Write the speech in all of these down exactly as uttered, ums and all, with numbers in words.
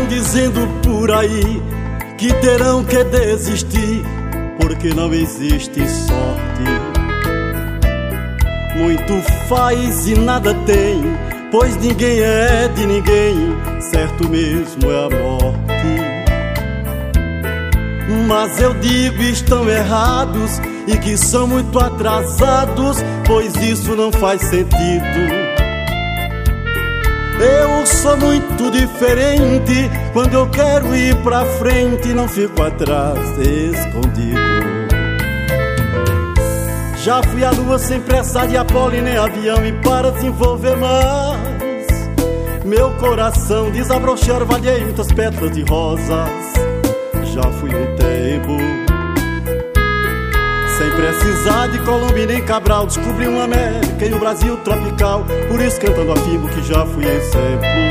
Andam dizendo por aí que terão que desistir, porque não existe sorte. Muito faz e nada tem, pois ninguém é de ninguém, certo mesmo é a morte. Mas eu digo estão errados e que são muito atrasados, pois isso não faz sentido. Eu sou muito diferente, quando eu quero ir pra frente não fico atrás escondido. Já fui à lua sem pressa de Apolo e nem avião, e para desenvolver mais meu coração desabrochar, valhei muitas pétalas de rosas. Já fui um tempo sem precisar de Colombo e nem Cabral, descobri uma América e um Brasil tropical, por isso cantando afirmo que já fui exemplo.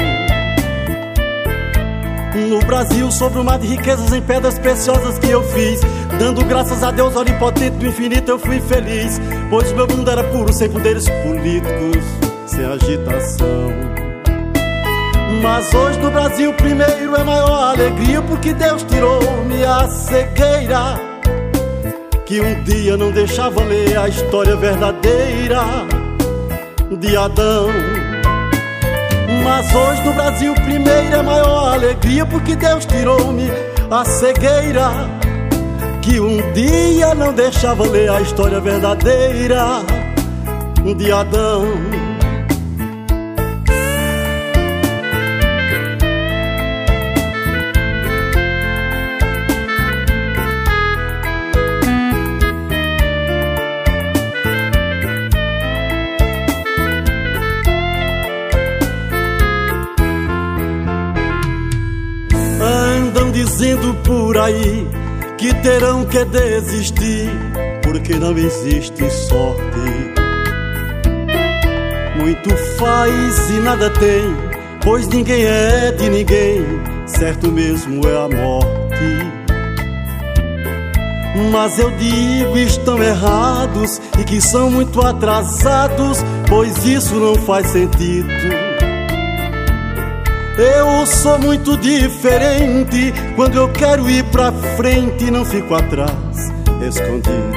No Brasil, sobre um mar de riquezas em pedras preciosas que eu fiz, dando graças a Deus onipotente do infinito eu fui feliz, pois meu mundo era puro, sem poderes políticos, sem agitação. Mas hoje no Brasil primeiro é maior alegria, porque Deus tirou-me a cegueira que um dia não deixava ler a história verdadeira de Adão. Mas hoje no Brasil primeiro é maior alegria, porque Deus tirou-me a cegueira que um dia não deixava ler a história verdadeira de Adão. Dizendo por aí que terão que desistir, porque não existe sorte. Muito faz e nada tem, pois ninguém é de ninguém, certo mesmo é a morte. Mas eu digo estão errados e que são muito atrasados, pois isso não faz sentido. Eu sou muito diferente, quando eu quero ir pra frente não fico atrás, escondido.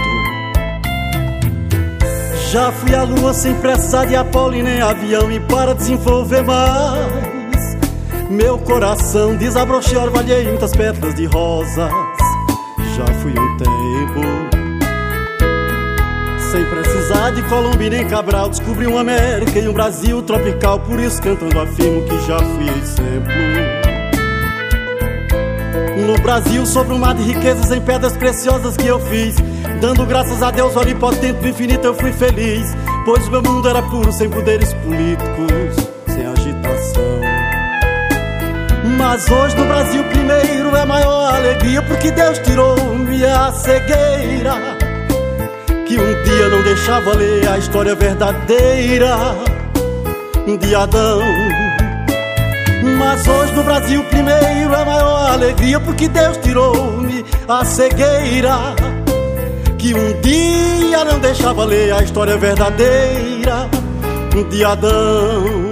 Já fui à lua sem pressa de Apolo e nem avião, e para desenvolver mais meu coração desabrochei, orvalhei muitas pétalas de rosas. Já fui um tempo sem precisar de Colombo e nem Cabral, descobri uma América e um Brasil tropical, por isso cantando afirmo que já fui exemplo. No Brasil, sobre um mar de riquezas em pedras preciosas que eu fiz, dando graças a Deus onipotente do infinito eu fui feliz, pois meu mundo era puro, sem poderes políticos, sem agitação. Mas hoje no Brasil primeiro é maior alegria, porque Deus tirou-me a cegueira que um dia não deixava ler a história verdadeira de Adão. Mas hoje no Brasil primeiro é maior alegria, porque Deus tirou-me a cegueira que um dia não deixava ler a história verdadeira de Adão.